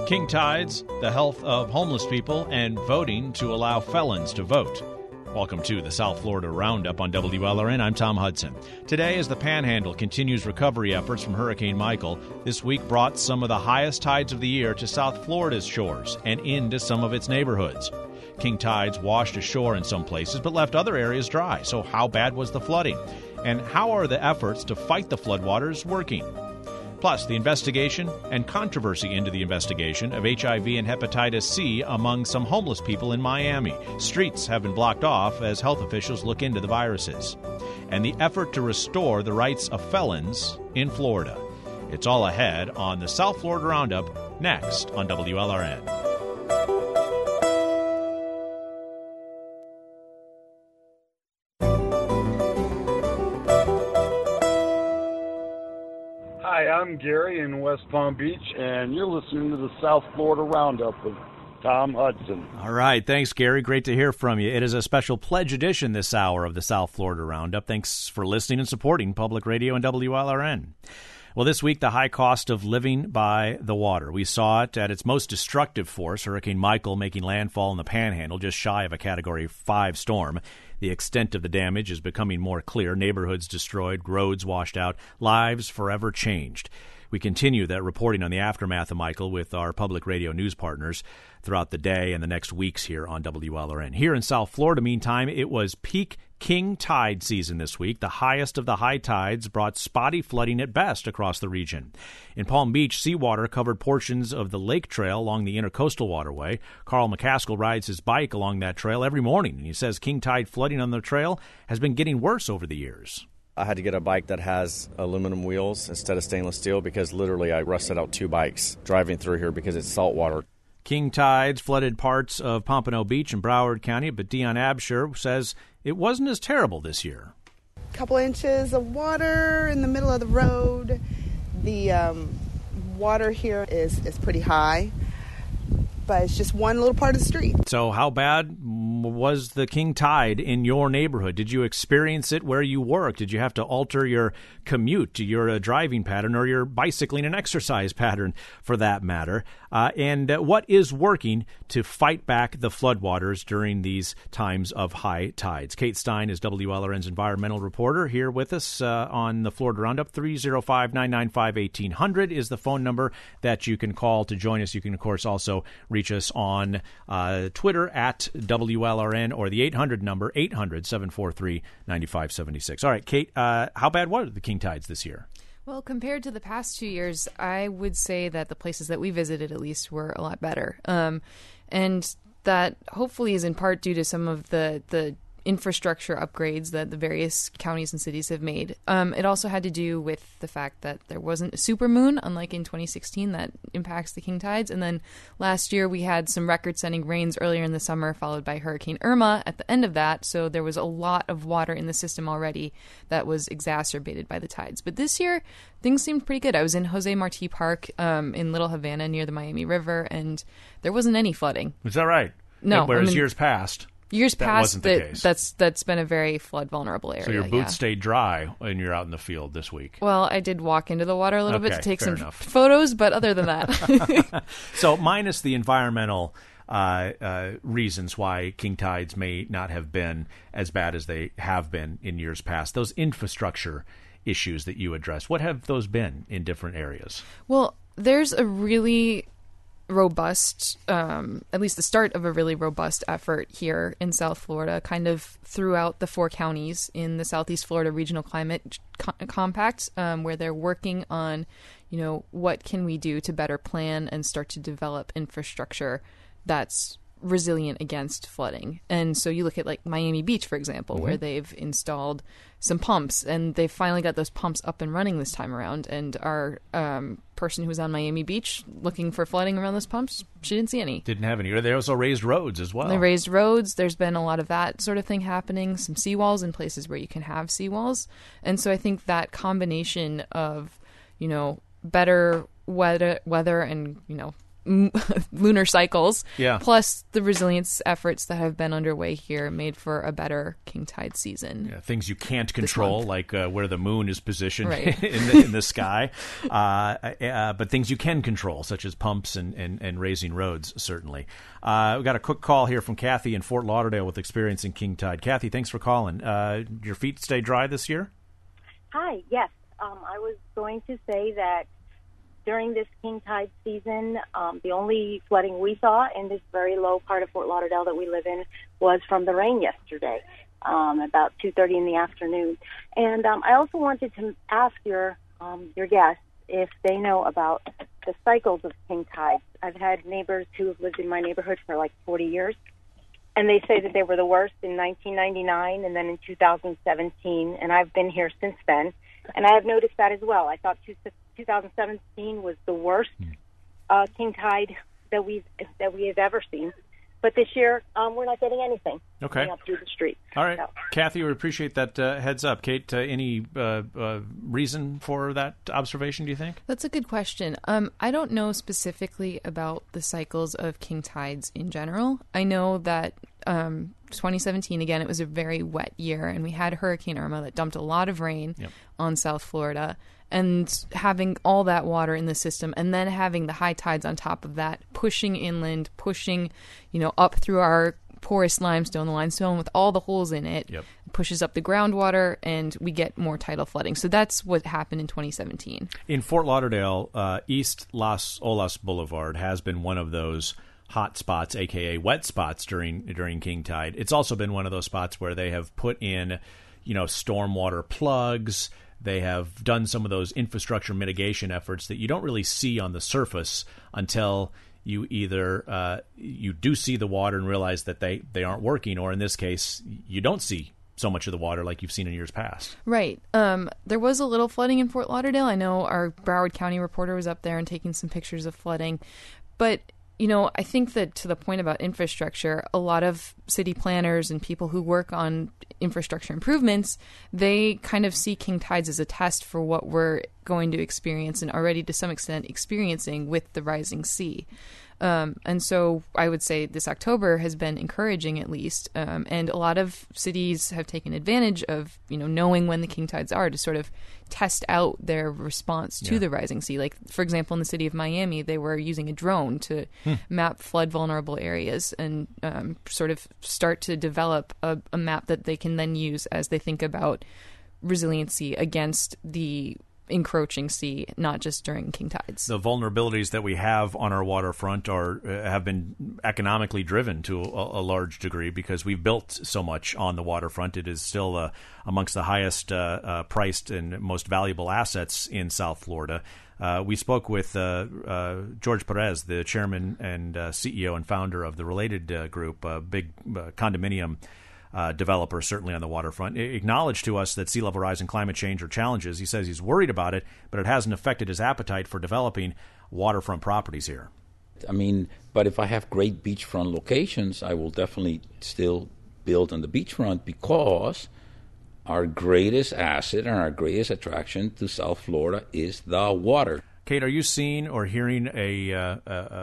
King tides, the health of homeless people, and voting to allow felons to vote. Welcome to the South Florida Roundup on WLRN. I'm Tom Hudson. Today, as the Panhandle continues recovery efforts from Hurricane Michael, this week brought some of the highest tides of the year to South Florida's shores and into some of its neighborhoods. King tides washed ashore in some places but left other areas dry. So how bad was the flooding? And how are the efforts to fight the floodwaters working? Plus, the investigation and controversy into the investigation of HIV and hepatitis C among some homeless people in Miami. Streets have been blocked off as health officials look into the viruses. And the effort to restore the rights of felons in Florida. It's all ahead on the South Florida Roundup, next on WLRN. Hi, I'm Gary in West Palm Beach, and you're listening to the South Florida Roundup with Tom Hudson. All right. Thanks, Gary. Great to hear from you. It is a special pledge edition this hour of the South Florida Roundup. Thanks for listening and supporting Public Radio and WLRN. Well, this week, the high cost of living by the water. We saw it at its most destructive force, Hurricane Michael making landfall in the Panhandle, just shy of a Category 5 storm. The extent of the damage is becoming more clear. Neighborhoods destroyed, roads washed out, lives forever changed. We continue that reporting on the aftermath of Michael with our public radio news partners throughout the day and the next weeks here on WLRN. Here in South Florida, meantime, it was peak king tide season this week. The highest of the high tides brought spotty flooding at best across the region. In Palm Beach, seawater covered portions of the lake trail along the Intercoastal Waterway. Carl McCaskill rides his bike along that trail every morning, and he says king tide flooding on the trail has been getting worse over the years. I had to get a bike that has aluminum wheels instead of stainless steel because literally I rusted out 2 bikes driving through here because it's salt water. King tides flooded parts of Pompano Beach and Broward County, but Dion Absher says it wasn't as terrible this year. A couple inches of water in the middle of the road. The water here is pretty high, but it's just one little part of the street. So how bad was the king tide in your neighborhood? Did you experience it where you work? Did you have to alter your commute, your driving pattern, or your bicycling and exercise pattern for that matter? And what is working to fight back the floodwaters during these times of high tides? Kate Stein is WLRN's environmental reporter here with us on the Florida Roundup. 305-995-1800 is the phone number that you can call to join us. You can, of course, also reach us on Twitter at WLRN or the 800 number, 800-743-9576. All right, Kate, how bad were the king tides this year? Well, compared to the past 2 years, I would say that the places that we visited, at least, were a lot better. And that hopefully is in part due to some of the infrastructure upgrades that the various counties and cities have made. It also had to do with the fact that there wasn't a supermoon, unlike in 2016, that impacts the king tides. And then last year we had some record-setting rains earlier in the summer, followed by Hurricane Irma at the end of that. So there was a lot of water in the system already that was exacerbated by the tides. But this year, things seemed pretty good. I was in Jose Marti Park in Little Havana near the Miami River, and there wasn't any flooding. Is that right? No. Whereas years past... Years that past, wasn't the case. That's been a very flood vulnerable area. So your boots stayed dry when you're out in the field this week. Well, I did walk into the water a little bit to take some photos, but other than that. So minus the environmental reasons why king tides may not have been as bad as they have been in years past, those infrastructure issues that you addressed, what have those been in different areas? Well, there's a really robust, at least the start of a really robust effort here in South Florida, kind of throughout the 4 counties in the Southeast Florida Regional Climate Compact, where they're working on, what can we do to better plan and start to develop infrastructure that's resilient against flooding. And so you look at like Miami Beach, for example, where they've installed some pumps, and they've finally got those pumps up and running this time around. And our person who was on Miami Beach looking for flooding around those pumps, she didn't see any. Didn't have any. They also raised roads as well. They raised roads. There's been a lot of that sort of thing happening, some seawalls in places where you can have seawalls. And so I think that combination of, better weather and, lunar cycles, Yeah. plus the resilience efforts that have been underway here made for a better king tide season. Yeah, things you can't control, like where the moon is positioned Right. in the sky, but things you can control, such as pumps and raising roads, certainly. We've got a quick call here from Kathy in Fort Lauderdale with experience in king tide. Kathy, thanks for calling. Your feet stay dry this year? Hi, yes. I was going to say that during this king tide season, the only flooding we saw in this very low part of Fort Lauderdale that we live in was from the rain yesterday, about 2:30 in the afternoon. And I also wanted to ask your guests if they know about the cycles of king tides. I've had neighbors who have lived in my neighborhood for like 40 years, and they say that they were the worst in 1999 and then in 2017, and I've been here since then. And I have noticed that as well. I thought 2017 was the worst king tide that we have ever seen. But this year, we're not getting anything Okay. up through the street. All right. So. Kathy, we appreciate that heads up. Kate, any reason for that observation, do you think? That's a good question. I don't know specifically about the cycles of king tides in general. I know that 2017, again, it was a very wet year, and we had Hurricane Irma that dumped a lot of rain on South Florida. And having all that water in the system, and then having the high tides on top of that, pushing inland, pushing, up through our porous limestone, the limestone with all the holes in it, pushes up the groundwater, and we get more tidal flooding. So that's what happened in 2017. In Fort Lauderdale, East Las Olas Boulevard has been one of those hot spots, aka wet spots during king tide. It's also been one of those spots where they have put in, stormwater plugs. They have done some of those infrastructure mitigation efforts that you don't really see on the surface until you either you do see the water and realize that they aren't working, or in this case, you don't see so much of the water like you've seen in years past. Right. There was a little flooding in Fort Lauderdale. I know our Broward County reporter was up there and taking some pictures of flooding. But I think that to the point about infrastructure, a lot of city planners and people who work on infrastructure improvements, they kind of see king tides as a test for what we're going to experience and already to some extent experiencing with the rising sea. And so I would say this October has been encouraging, at least. And a lot of cities have taken advantage of, knowing when the king tides are to sort of test out their response to the rising sea. Like, for example, in the city of Miami, they were using a drone to map flood vulnerable areas and sort of start to develop a map that they can then use as they think about resiliency against the encroaching sea, not just during king tides. The vulnerabilities that we have on our waterfront have been economically driven to a large degree because we've built so much on the waterfront. It is still amongst the highest priced and most valuable assets in South Florida. We spoke with George Perez, the chairman and CEO and founder of the Related Group, a big condominium developer, certainly on the waterfront. Acknowledged to us that sea level rise and climate change are challenges. He says he's worried about it, but it hasn't affected his appetite for developing waterfront properties here. But if I have great beachfront locations, I will definitely still build on the beachfront because our greatest asset and our greatest attraction to South Florida is the water. Kate, are you seeing or hearing a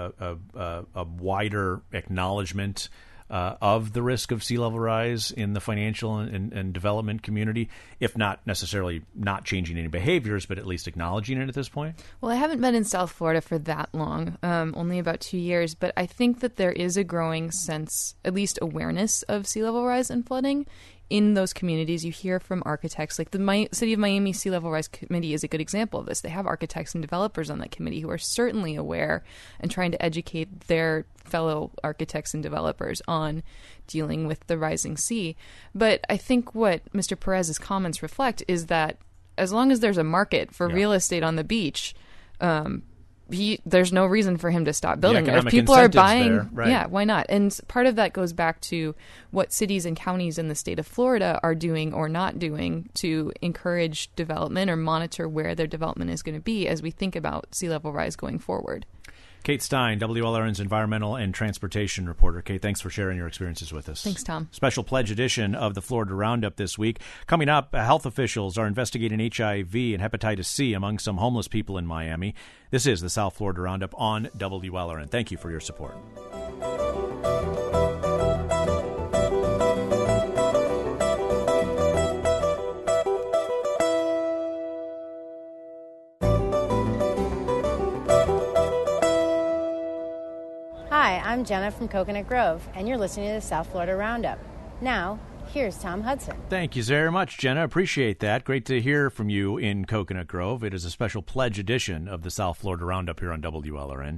wider acknowledgement of the risk of sea level rise in the financial and development community, if not necessarily not changing any behaviors, but at least acknowledging it at this point? Well, I haven't been in South Florida for that long, only about 2 years, but I think that there is a growing sense, at least awareness of sea level rise and flooding in those communities. You hear from architects, like the City of Miami Sea Level Rise Committee is a good example of this. They have architects and developers on that committee who are certainly aware and trying to educate their fellow architects and developers on dealing with the rising sea. But I think what Mr. Perez's comments reflect is that as long as there's a market for real estate on the beach, there's no reason for him to stop building there. If people are buying, why not? And part of that goes back to what cities and counties in the state of Florida are doing or not doing to encourage development or monitor where their development is going to be as we think about sea level rise going forward. Kate Stein, WLRN's environmental and transportation reporter. Kate, thanks for sharing your experiences with us. Thanks, Tom. Special pledge edition of the Florida Roundup this week. Coming up, health officials are investigating HIV and hepatitis C among some homeless people in Miami. This is the South Florida Roundup on WLRN. Thank you for your support. Hi, I'm Jenna from Coconut Grove, and you're listening to the South Florida Roundup. Now, here's Tom Hudson. Thank you very much, Jenna. Appreciate that. Great to hear from you in Coconut Grove. It is a special pledge edition of the South Florida Roundup here on WLRN.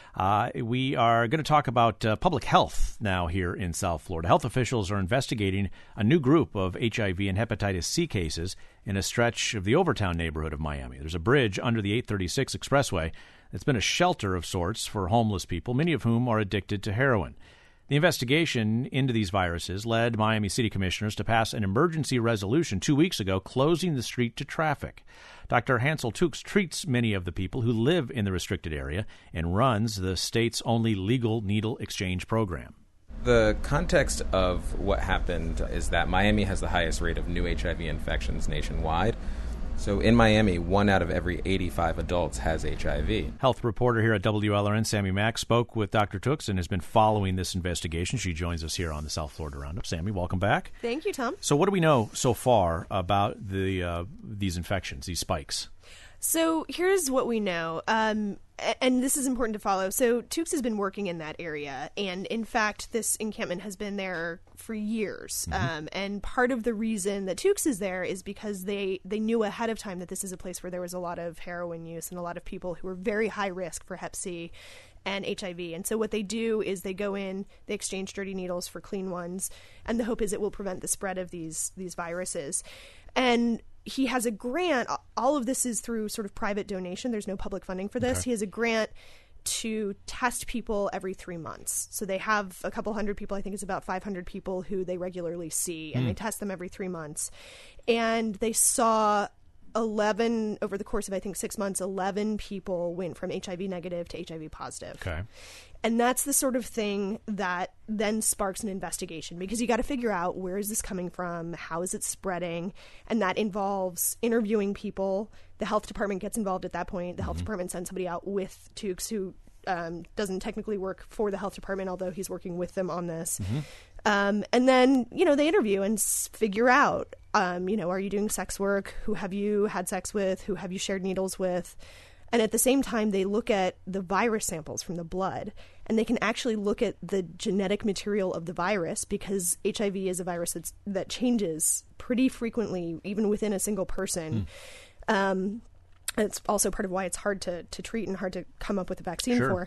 We are going to talk about public health now here in South Florida. Health officials are investigating a new group of HIV and hepatitis C cases in a stretch of the Overtown neighborhood of Miami. There's a bridge under the 836 Expressway that's been a shelter of sorts for homeless people, many of whom are addicted to heroin. The investigation into these viruses led Miami City Commissioners to pass an emergency resolution 2 weeks ago closing the street to traffic. Dr. Hansel Tukes treats many of the people who live in the restricted area and runs the state's only legal needle exchange program. The context of what happened is that Miami has the highest rate of new HIV infections nationwide. So in Miami, 1 out of every 85 adults has HIV. Health reporter here at WLRN, Sammy Mack, spoke with Dr. Tukes and has been following this investigation. She joins us here on the South Florida Roundup. Sammy, welcome back. Thank you, Tom. So what do we know so far about these infections, these spikes? So here's what we know, and this is important to follow. So Tukes has been working in that area, and in fact, this encampment has been there for years. And part of the reason that Tukes is there is because they knew ahead of time that this is a place where there was a lot of heroin use and a lot of people who were very high risk for Hep C and HIV. And so what they do is they go in, they exchange dirty needles for clean ones, and the hope is it will prevent the spread of these viruses. And he has a grant. All of this is through sort of private donation. There's no public funding for this. Okay. He has a grant to test people every 3 months. So they have a couple hundred people, I think it's about 500 people who they regularly see, and they test them every 3 months. And they saw 11, over the course of, I think, 6 months, 11 people went from HIV negative to HIV positive. Okay. And that's the sort of thing that then sparks an investigation, because you got to figure out, where is this coming from? How is it spreading? And that involves interviewing people. The health department gets involved at that point. The health department sends somebody out with Tukes, who doesn't technically work for the health department, although he's working with them on this. And then, they interview and figure out, are you doing sex work? Who have you had sex with? Who have you shared needles with? And at the same time, they look at the virus samples from the blood, and they can actually look at the genetic material of the virus, because HIV is a virus that changes pretty frequently, even within a single person. It's also part of why it's hard to treat and hard to come up with a vaccine for.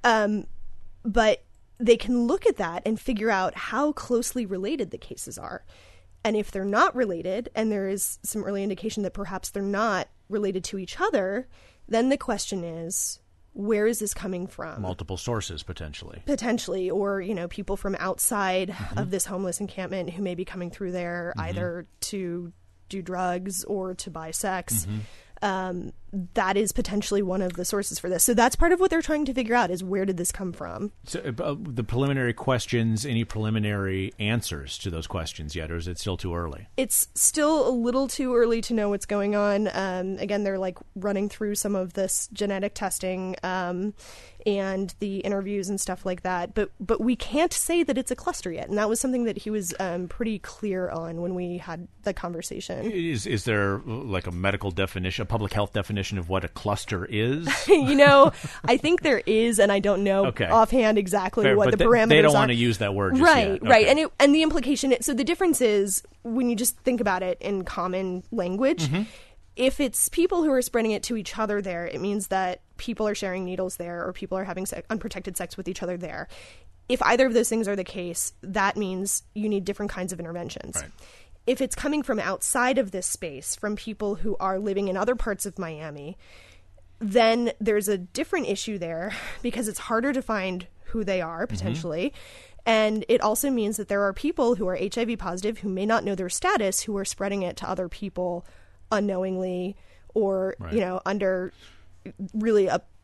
But they can look at that and figure out how closely related the cases are. And if they're not related, and there is some early indication that perhaps they're not related to each other, then the question is, where is this coming from? Multiple sources, potentially. Potentially, or, people from outside of this homeless encampment who may be coming through there either to do drugs or to buy sex. That is potentially one of the sources for this. So that's part of what they're trying to figure out, is where did this come from? So the preliminary questions, any preliminary answers to those questions yet, or is it still too early? It's still a little too early to know what's going on. Again, they're running through some of this genetic testing and the interviews and stuff like that. But we can't say that it's a cluster yet. And that was something that he was pretty clear on when we had the conversation. Is there a medical definition, a public health definition of what a cluster is? I think there is, and I don't know offhand exactly what the parameters are. They don't want to use that word just yet. Okay. Right. And the implication, so the difference is, when you just think about it in common language, if it's people who are spreading it to each other there, it means that people are sharing needles there, or people are having unprotected sex with each other there. If either of those things are the case, that means you need different kinds of interventions. Right. If it's coming from outside of this space, from people who are living in other parts of Miami, then there's a different issue there, because it's harder to find who they are, potentially. And it also means that there are people who are HIV positive who may not know their status, who are spreading it to other people unknowingly, or, under really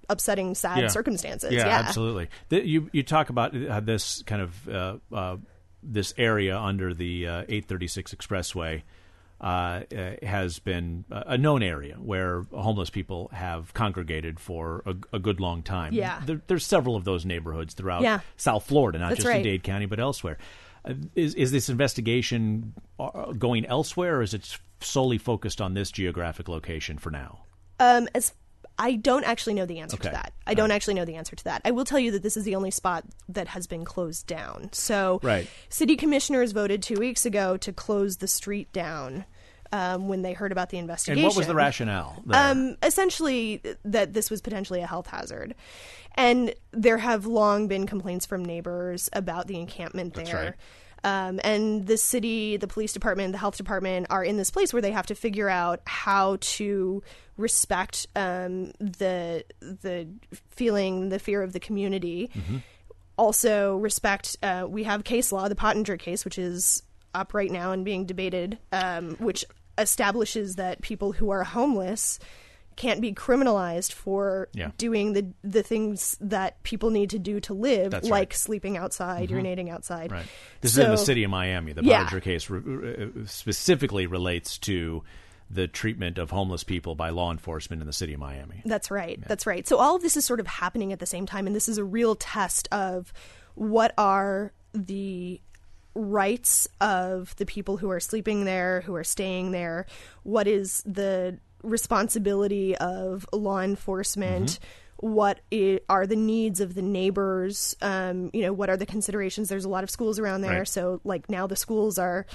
upsetting, sad circumstances. Yeah, absolutely. You talk about this kind of this area under the 836 Expressway has been a known area where homeless people have congregated for a good long time. Yeah. There's several of those neighborhoods throughout South Florida, not just in Dade County, but elsewhere. Is this investigation going elsewhere, or is it solely focused on this geographic location for now? I don't actually know the answer to that. I don't actually know the answer to that. I will tell you that this is the only spot that has been closed down. So city commissioners voted 2 weeks ago to close the street down when they heard about the investigation. And what was the rationale there? Essentially that this was potentially a health hazard. And there have long been complaints from neighbors about the encampment there. That's right. And the city, the police department, the health department are in this place where they have to figure out how to respect the feeling, the fear of the community. Mm-hmm. Also respect, we have case law, the Pottinger case, which is up right now and being debated, which establishes that people who are homeless can't be criminalized for doing the things that people need to do to live, like sleeping outside, urinating outside. Right. This is in the city of Miami. The Pottinger case specifically relates to the treatment of homeless people by law enforcement in the city of Miami. That's right. Yeah. That's right. So all of this is sort of happening at the same time, and this is a real test of what are the rights of the people who are sleeping there, who are staying there, what is the responsibility of law enforcement, what are the needs of the neighbors, what are the considerations. There's a lot of schools around there, so like now the schools are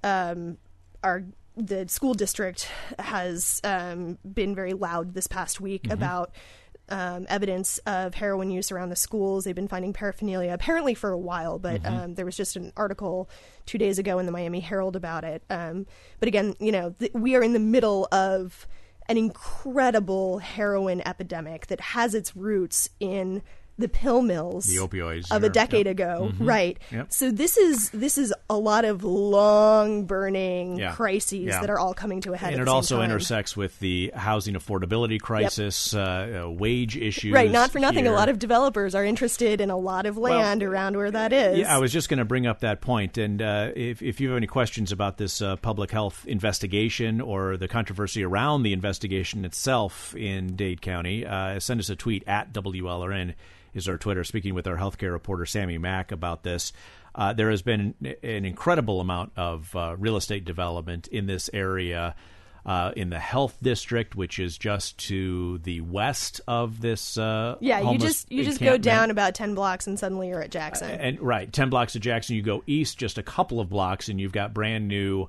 the school district has been very loud this past week about evidence of heroin use around the schools. They've been finding paraphernalia apparently for a while, but there was just an article 2 days ago in the Miami Herald about it. But again, we are in the middle of an incredible heroin epidemic that has its roots in the pill mills, the opioids of a decade ago, right? Yep. So this is a lot of long burning crises that are all coming to a head. And at it the same also time. intersects with the housing affordability crisis, wage issues. Right, not for nothing. Here. A lot of developers are interested in a lot of land around where that is. Yeah, I was just going to bring up that point. And if you have any questions about this public health investigation or the controversy around the investigation itself in Dade County, send us a tweet at WLRN. Is our Twitter, speaking with our healthcare reporter, Sammy Mack, about this. There has been an incredible amount of real estate development in this area, in the health district, which is just to the west of this you just go down about 10 blocks and suddenly you're at Jackson. 10 blocks to Jackson. You go east just a couple of blocks and you've got brand new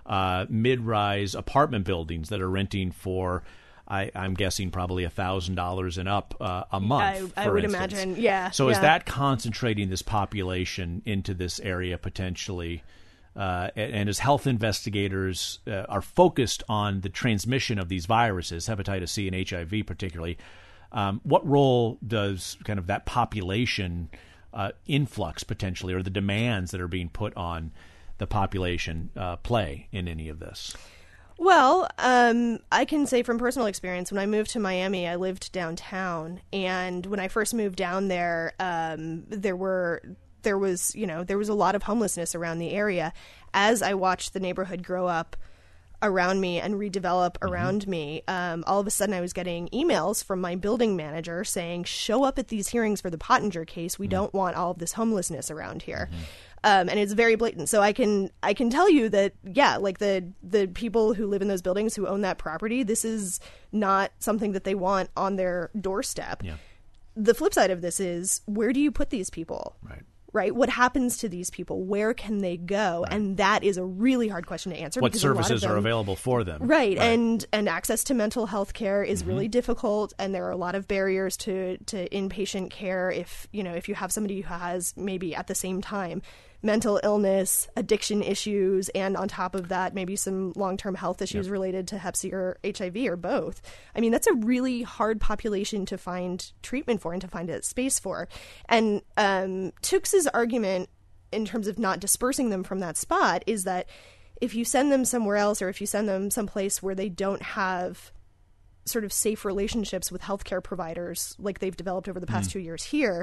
mid-rise apartment buildings that are renting for I'm guessing probably $1,000 and up a month. I would imagine, yeah. So is that concentrating this population into this area potentially? And as health investigators are focused on the transmission of these viruses, hepatitis C and HIV particularly, what role does kind of that population influx potentially, or the demands that are being put on the population play in any of this? Well, I can say from personal experience, when I moved to Miami, I lived downtown, and when I first moved down there, there was a lot of homelessness around the area. As I watched the neighborhood grow up around me and redevelop around me, all of a sudden I was getting emails from my building manager saying, show up at these hearings for the Pottinger case. We don't want all of this homelessness around here. And it's very blatant. So I can tell you that, like the people who live in those buildings who own that property, this is not something that they want on their doorstep. Yeah. The flip side of this is, where do you put these people? Right? What happens to these people? Where can they go? Right. And that is a really hard question to answer. What services are available for them? Right. And access to mental health care is really difficult, and there are a lot of barriers to inpatient care if you have somebody who has maybe at the same time mental illness, addiction issues, and on top of that, maybe some long-term health issues related to Hep C or HIV or both. I mean, that's a really hard population to find treatment for and to find a space for. And Tooks's argument in terms of not dispersing them from that spot is that if you send them somewhere else, or if you send them someplace where they don't have sort of safe relationships with healthcare providers like they've developed over the past 2 years here,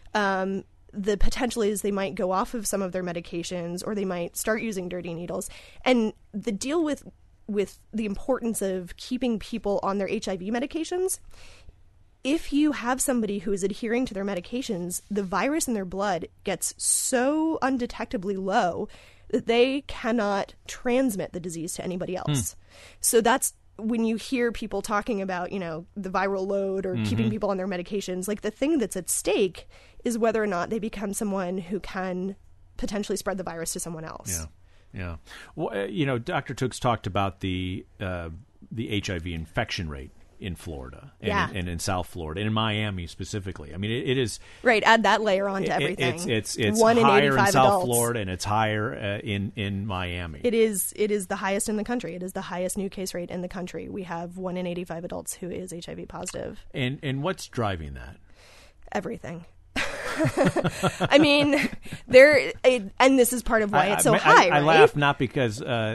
the potential is they might go off of some of their medications or they might start using dirty needles. And the deal with the importance of keeping people on their HIV medications, if you have somebody who is adhering to their medications, the virus in their blood gets so undetectably low that they cannot transmit the disease to anybody else. So that's when you hear people talking about, the viral load or keeping people on their medications, like the thing that's at stake is whether or not they become someone who can potentially spread the virus to someone else. Yeah. Well, Dr. Tooks talked about the HIV infection rate in Florida and in South Florida and in Miami specifically. I mean, it is right. Add that layer onto everything. It's 1 in higher 85 in South adults. Florida and it's higher in Miami. It is the highest in the country. It is the highest new case rate in the country. We have 1 in 85 adults who is HIV positive. And what's driving that? Everything. I mean, and this is part of why it's so high. I right? laugh not because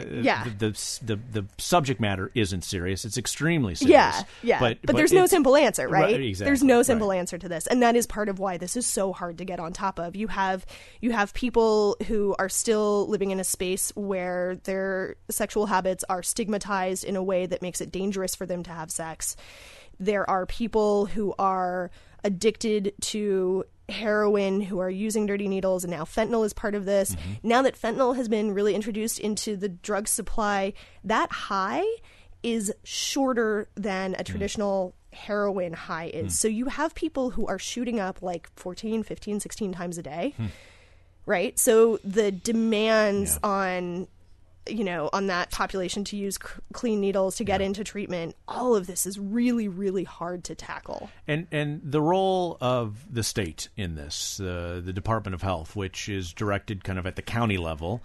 the subject matter isn't serious; it's extremely serious. Yeah. But there's no simple answer, right? Exactly. There's no simple answer to this, and that is part of why this is so hard to get on top of. You have people who are still living in a space where their sexual habits are stigmatized in a way that makes it dangerous for them to have sex. There are people who are addicted to heroin who are using dirty needles, and now fentanyl is part of this. Now that fentanyl has been really introduced into the drug supply, that high is shorter than a traditional heroin high is. So you have people who are shooting up like 14, 15, 16 times a day, right? So the demands on that population to use clean needles to get into treatment, all of this is really, really hard to tackle. And the role of the state in this, the Department of Health, which is directed kind of at the county level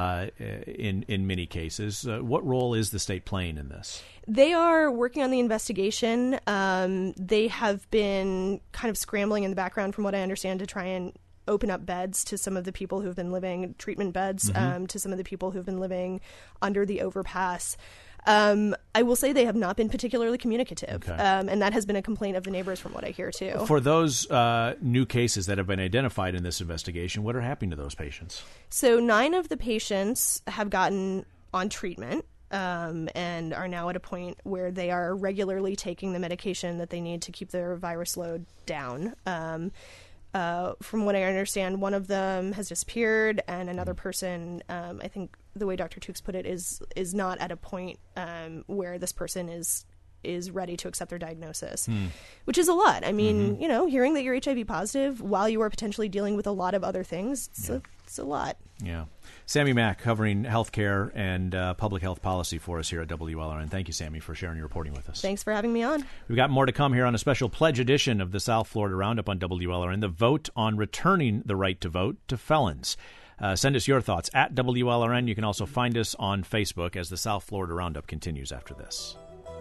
in many cases, what role is the state playing in this? They are working on the investigation. They have been kind of scrambling in the background, from what I understand, to try and open up beds to some of the people who've been living, treatment beds, to some of the people who've been living under the overpass. I will say they have not been particularly communicative, and that has been a complaint of the neighbors from what I hear, too. For those new cases that have been identified in this investigation, what are happening to those patients? So 9 of the patients have gotten on treatment and are now at a point where they are regularly taking the medication that they need to keep their virus load down. From what I understand, one of them has disappeared, and another person, I think the way Dr. Tooks put it, is not at a point where this person is ready to accept their diagnosis, which is a lot. I mean, hearing that you're HIV positive while you are potentially dealing with a lot of other things, it's a lot. Yeah. Sammy Mack covering healthcare and public health policy for us here at WLRN. Thank you, Sammy, for sharing your reporting with us. Thanks for having me on. We've got more to come here on a special pledge edition of the South Florida Roundup on WLRN, the vote on returning the right to vote to felons. Send us your thoughts at WLRN. You can also find us on Facebook as the South Florida Roundup continues after this.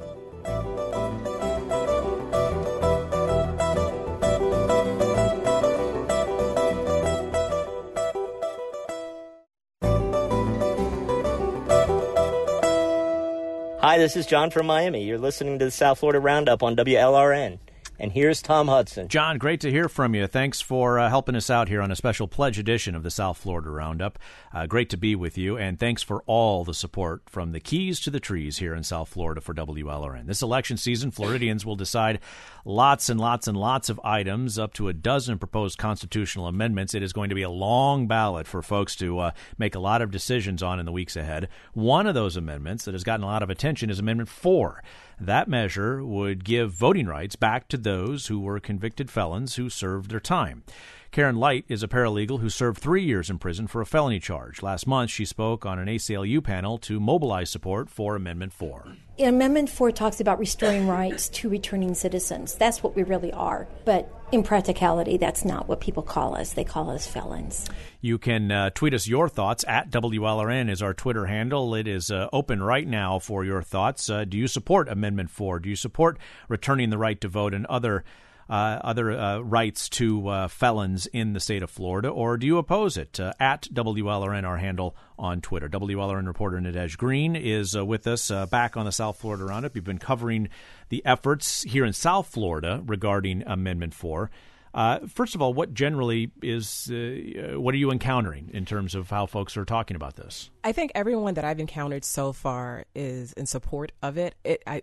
Hi, this is John from Miami. You're listening to the South Florida Roundup on WLRN. And here's Tom Hudson. John, great to hear from you. Thanks for helping us out here on a special pledge edition of the South Florida Roundup. Great to be with you, and thanks for all the support from the Keys to the Trees here in South Florida for WLRN. This election season, Floridians will decide lots and lots and lots of items, up to a dozen proposed constitutional amendments. It is going to be a long ballot for folks to make a lot of decisions on in the weeks ahead. One of those amendments that has gotten a lot of attention is Amendment 4. That measure would give voting rights back to those who were convicted felons who served their time. Karen Light is a paralegal who served 3 years in prison for a felony charge. Last month, she spoke on an ACLU panel to mobilize support for Amendment 4. Amendment 4 talks about restoring rights to returning citizens. That's what we really are. But in practicality, that's not what people call us. They call us felons. You can tweet us your thoughts. At WLRN is our Twitter handle. It is open right now for your thoughts. Do you support Amendment 4? Do you support returning the right to vote and other rights to felons in the state of Florida, or do you oppose it? At WLRN, our handle on Twitter. WLRN reporter Nadege Green is with us back on the South Florida Roundup. You've been covering the efforts here in South Florida regarding Amendment 4. First of all, what generally is, what are you encountering in terms of how folks are talking about this? I think everyone that I've encountered so far is in support of it.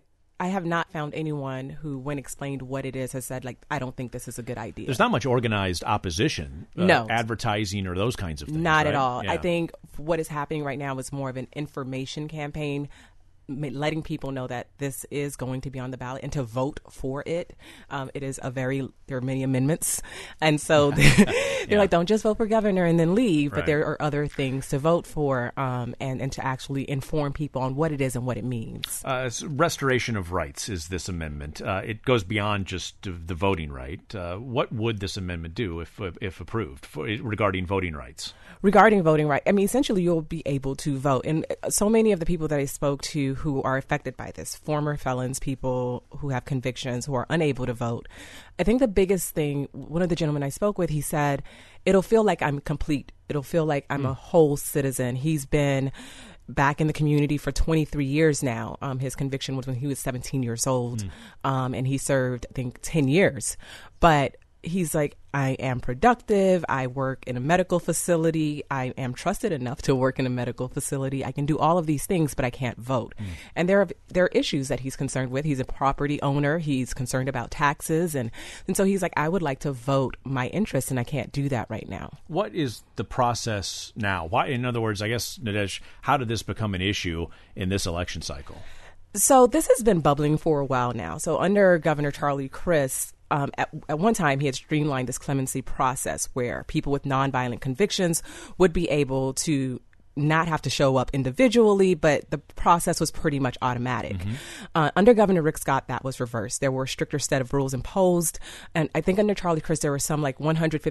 I have not found anyone who, when explained what it is, has said, like, I don't think this is a good idea. There's not much organized opposition, no, advertising or those kinds of things. Not right? at all. Yeah. I think what is happening right now is more of an information campaign, letting people know that this is going to be on the ballot and to vote for it. It is there are many amendments. And so they're like, don't just vote for governor and then leave, but there are other things to vote for and to actually inform people on what it is and what it means. Restoration of rights is this amendment. It goes beyond just the voting right. What would this amendment do if approved regarding voting rights? Regarding voting rights, I mean, essentially you'll be able to vote. And so many of the people that I spoke to who are affected by this, former felons, people who have convictions, who are unable to vote. I think the biggest thing, one of the gentlemen I spoke with, he said, it'll feel like I'm complete. It'll feel like I'm a whole citizen. He's been back in the community for 23 years now. His conviction was when he was 17 years old, and he served, I think, 10 years. But he's like, I am productive. I work in a medical facility. I am trusted enough to work in a medical facility. I can do all of these things, but I can't vote. And there are issues that he's concerned with. He's a property owner. He's concerned about taxes. And so he's like, I would like to vote my interests, and I can't do that right now. What is the process now? Why, in other words, I guess, Nadege, how did this become an issue in this election cycle? So this has been bubbling for a while now. So under Governor Charlie Crist, at one time, he had streamlined this clemency process where people with nonviolent convictions would be able to not have to show up individually, but the process was pretty much automatic. Under Governor Rick Scott, that was reversed. There were a stricter set of rules imposed. And I think under Charlie Crist, there were some like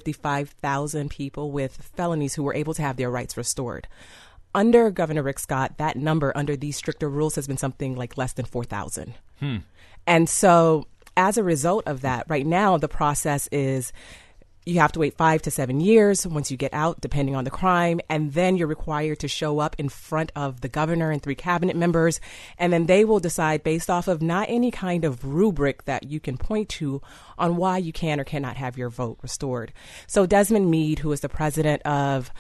155,000 people with felonies who were able to have their rights restored. Under Governor Rick Scott, that number under these stricter rules has been something like less than 4,000. And so as a result of that, right now, the process is you have to wait 5 to 7 years once you get out, depending on the crime. And then you're required to show up in front of the governor and 3 cabinet members. And then they will decide based off of not any kind of rubric that you can point to on why you can or cannot have your vote restored. So Desmond Meade, who is the president of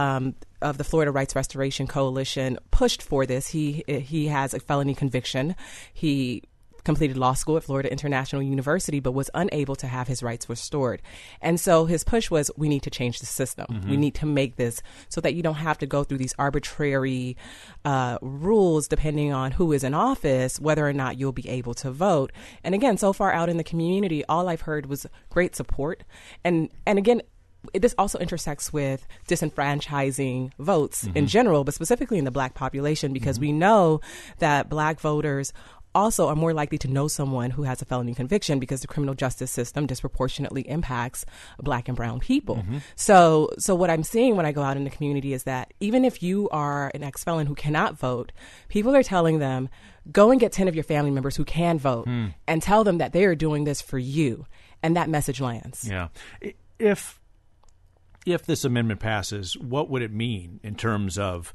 the Florida Rights Restoration Coalition, pushed for this. He has a felony conviction. He completed law school at Florida International University, but was unable to have his rights restored. And so his push was, we need to change the system. We need to make this so that you don't have to go through these arbitrary rules depending on who is in office, whether or not you'll be able to vote. And again, so far out in the community, all I've heard was great support. And again, this also intersects with disenfranchising votes in general, but specifically in the Black population, because we know that Black voters also are more likely to know someone who has a felony conviction because the criminal justice system disproportionately impacts Black and brown people. So what I'm seeing when I go out in the community is that even if you are an ex-felon who cannot vote, people are telling them, go and get 10 of your family members who can vote and tell them that they are doing this for you. And that message lands. Yeah. If this amendment passes, what would it mean in terms of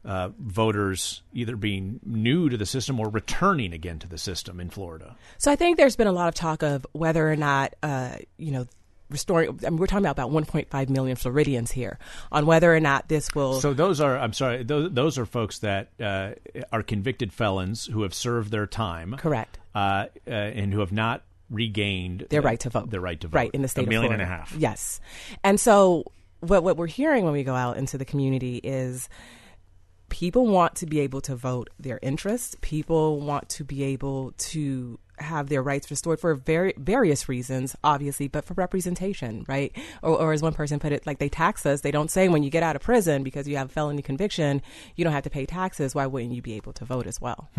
voters either being new to the system or returning again to the system in Florida? So I think there's been a lot of talk of whether or not, restoring, I mean, we're talking about 1.5 million Floridians here, on whether or not this will. So those are, those are folks that are convicted felons who have served their time. Correct. And who have not regained their right to vote. Their right to vote. Right, in the state of Florida. 1.5 million. Yes. And so what we're hearing when we go out into the community is people want to be able to vote their interests. People want to be able to have their rights restored for various reasons, obviously, but for representation, right? Or as one person put it, like they tax us. They don't say when you get out of prison because you have a felony conviction, you don't have to pay taxes. Why wouldn't you be able to vote as well?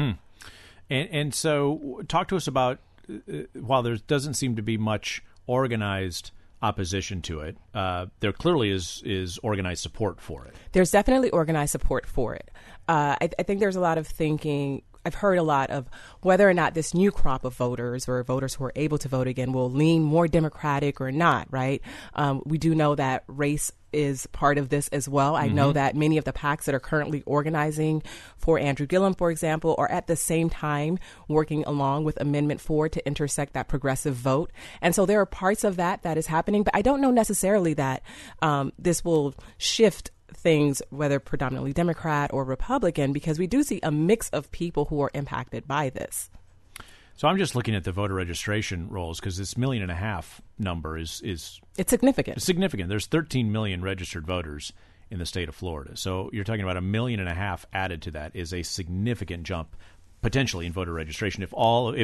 And so talk to us about, while there doesn't seem to be much organized opposition to it, there clearly is organized support for it. There's definitely organized support for it. I think there's a lot of thinking I've heard a lot of whether or not this new crop of voters or voters who are able to vote again will lean more Democratic or not, right? We do know that race is part of this as well. I know that many of the PACs that are currently organizing for Andrew Gillum, for example, are at the same time working along with Amendment 4 to intersect that progressive vote. And so there are parts of that is happening, but I don't know necessarily that this will shift things, whether predominantly Democrat or Republican, because we do see a mix of people who are impacted by this. So I'm just looking at the voter registration rolls because this 1.5 million number is it's significant. It's significant. There's 13 million registered voters in the state of Florida. So you're talking about 1.5 million added to that is a significant jump potentially in voter registration if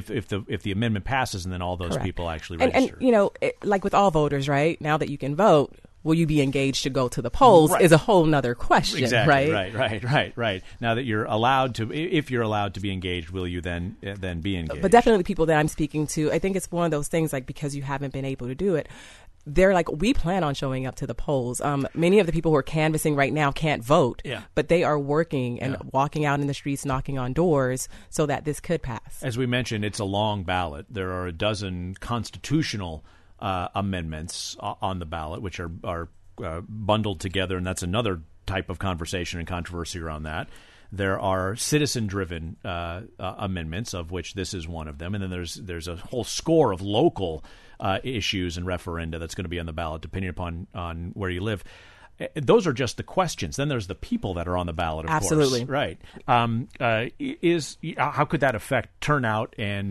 the amendment passes and then all those Correct. People actually register. And like with all voters, right? Now that you can vote, will you be engaged to go to the polls is a whole nother question, exactly, right? Right. Now that you're allowed to, if you're allowed to be engaged, will you then be engaged? But definitely people that I'm speaking to, I think it's one of those things like because you haven't been able to do it, they're like, we plan on showing up to the polls. Many of the people who are canvassing right now can't vote, but they are working and walking out in the streets, knocking on doors so that this could pass. As we mentioned, it's a long ballot. There are a dozen constitutional amendments on the ballot, which are bundled together, and that's another type of conversation and controversy around that. There are citizen-driven amendments, of which this is one of them, and then there's a whole score of local issues and referenda that's going to be on the ballot, depending on where you live. Those are just the questions. Then there's the people that are on the ballot, of Absolutely. course. Right. How could that affect turnout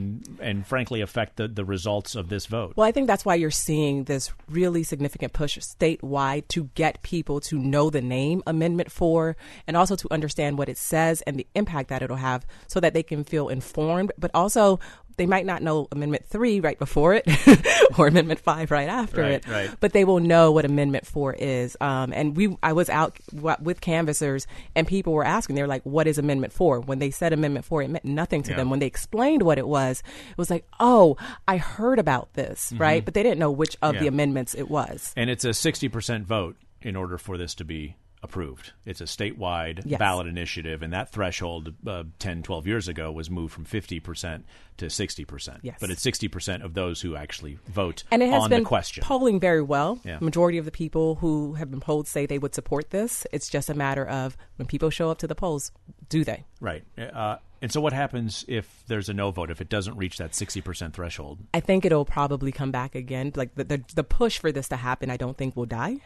and frankly affect the results of this vote? Well, I think that's why you're seeing this really significant push statewide to get people to know the name Amendment 4 and also to understand what it says and the impact that it'll have so that they can feel informed, but also they might not know Amendment 3 right before it or Amendment 5 right after it, but they will know what Amendment 4 is. And I was out with canvassers and people were asking, they were like, what is Amendment 4? When they said Amendment 4, it meant nothing to them. When they explained what it was like, oh, I heard about this, right? But they didn't know which of the amendments it was. And it's a 60% vote in order for this to be approved. It's a statewide ballot initiative, and that threshold 10, 12 years ago was moved from 50% to 60%. Yes. But it's 60% of those who actually vote and it has on been the question. Polling very well. Yeah. Majority of the people who have been polled say they would support this. It's just a matter of when people show up to the polls, do they? Right. And so what happens if there's a no vote, if it doesn't reach that 60% threshold? I think it'll probably come back again. Like the push for this to happen, I don't think will die.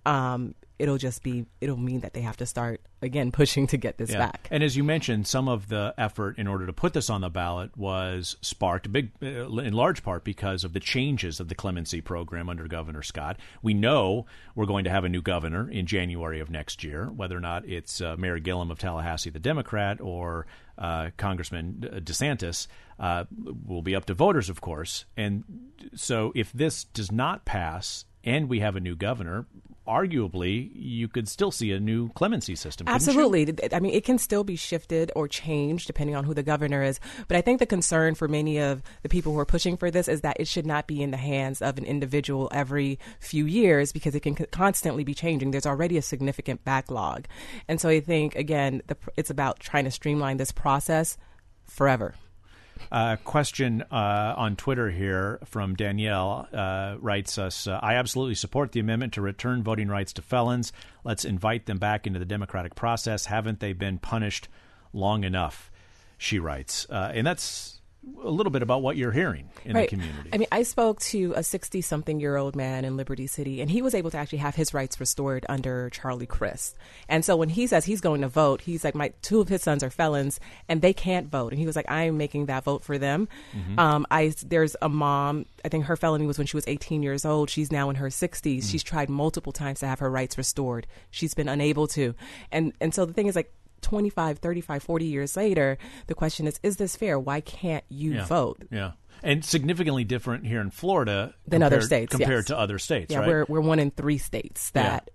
It'll mean that they have to start again pushing to get this back. And as you mentioned, some of the effort in order to put this on the ballot was sparked in large part because of the changes of the clemency program under Governor Scott. We know we're going to have a new governor in January of next year, whether or not it's Mayor Gillum of Tallahassee, the Democrat, or Congressman DeSantis. Will be up to voters, of course. And so if this does not pass and we have a new governor, arguably, you could still see a new clemency system. Absolutely. I mean, it can still be shifted or changed depending on who the governor is. But I think the concern for many of the people who are pushing for this is that it should not be in the hands of an individual every few years because it can constantly be changing. There's already a significant backlog. And so I think, again, it's about trying to streamline this process forever. Question on Twitter here from Danielle writes us, I absolutely support the amendment to return voting rights to felons. Let's invite them back into the democratic process. Haven't they been punished long enough? She writes. And that's a little bit about what you're hearing in the community. I mean, I spoke to a 60-something-year-old man in Liberty City, and he was able to actually have his rights restored under Charlie Crist. And so when he says he's going to vote, he's like, two of his sons are felons, and they can't vote. And he was like, I am making that vote for them. There's a mom, I think her felony was when she was 18 years old. She's now in her 60s. She's tried multiple times to have her rights restored. She's been unable to. And so the thing is, like, 25, 35, 40 years later, the question is this fair? Why can't you vote? Yeah. And significally different here in Florida than other states. Compared to other states, right? We're one in 3 states that,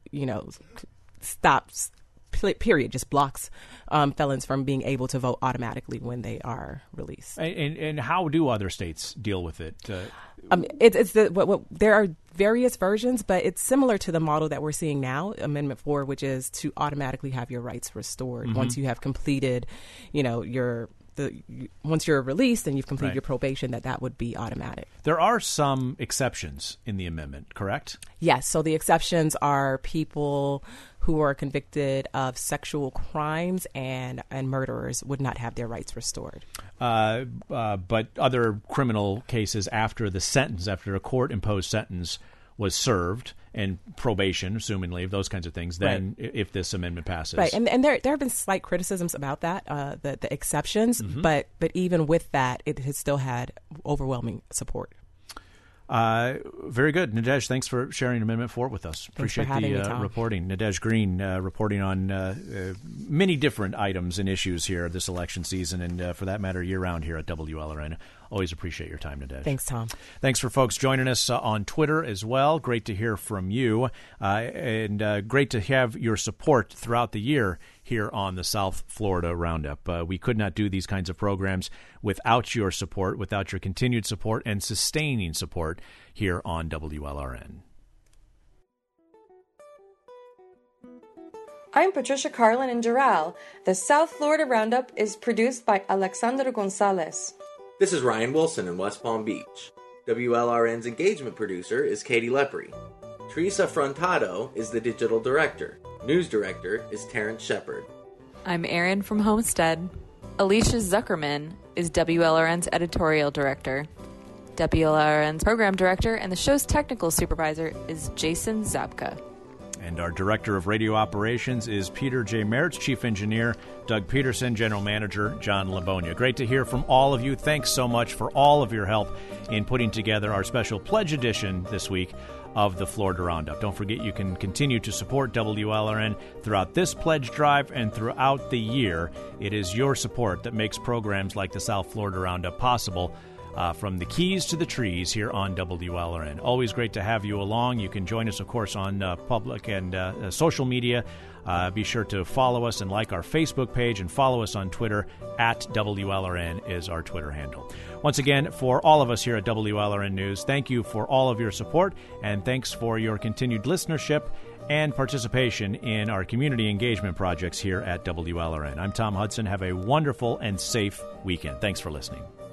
stops, period, just blocks felons from being able to vote automatically when they are released. And how do other states deal with it? There are various versions, but it's similar to the model that we're seeing now, Amendment 4, which is to automatically have your rights restored once you have completed, your once you're released and you've completed Right. your probation, that would be automatic. There are some exceptions in the amendment, correct? Yes. So the exceptions are people who are convicted of sexual crimes and murderers would not have their rights restored. But other criminal cases after a court-imposed sentence was served and probation, assumingly, those kinds of things, then if this amendment passes. Right. And there have been slight criticisms about that, the exceptions, but even with that, it has still had overwhelming support. Very good. Nadej, thanks for sharing Amendment 4 with us. Appreciate for having the me, Tom. reporting. Nadej Green reporting on many different items and issues here this election season and, for that matter, year-round here at WLRN. Always appreciate your time, Nadej. Thanks, Tom. Thanks for folks joining us on Twitter as well. Great to hear from you, and great to have your support throughout the year here on the South Florida Roundup. We could not do these kinds of programs without your support, without your continued support and sustaining support here on WLRN. I'm Patricia Carlin in Doral. The South Florida Roundup is produced by Alexander Gonzalez. This is Ryan Wilson in West Palm Beach. WLRN's engagement producer is Katie Lepre. Teresa Frontado is the digital director. News director is Terrence Shepard. I'm Erin from Homestead. Alicia Zuckerman is WLRN's editorial director. WLRN's program director and the show's technical supervisor is Jason Zabka. And our Director of Radio Operations is Peter J. Merritt, Chief Engineer Doug Peterson, General Manager John Labonia. Great to hear from all of you. Thanks so much for all of your help in putting together our special pledge edition this week of the Florida Roundup. Don't forget you can continue to support WLRN throughout this pledge drive and throughout the year. It is your support that makes programs like the South Florida Roundup possible. From the keys to the trees here on WLRN. Always great to have you along. You can join us, of course, on public and social media. Be sure to follow us and like our Facebook page and follow us on Twitter. At WLRN is our Twitter handle. Once again, for all of us here at WLRN News, thank you for all of your support and thanks for your continued listenership and participation in our community engagement projects here at WLRN. I'm Tom Hudson. Have a wonderful and safe weekend. Thanks for listening.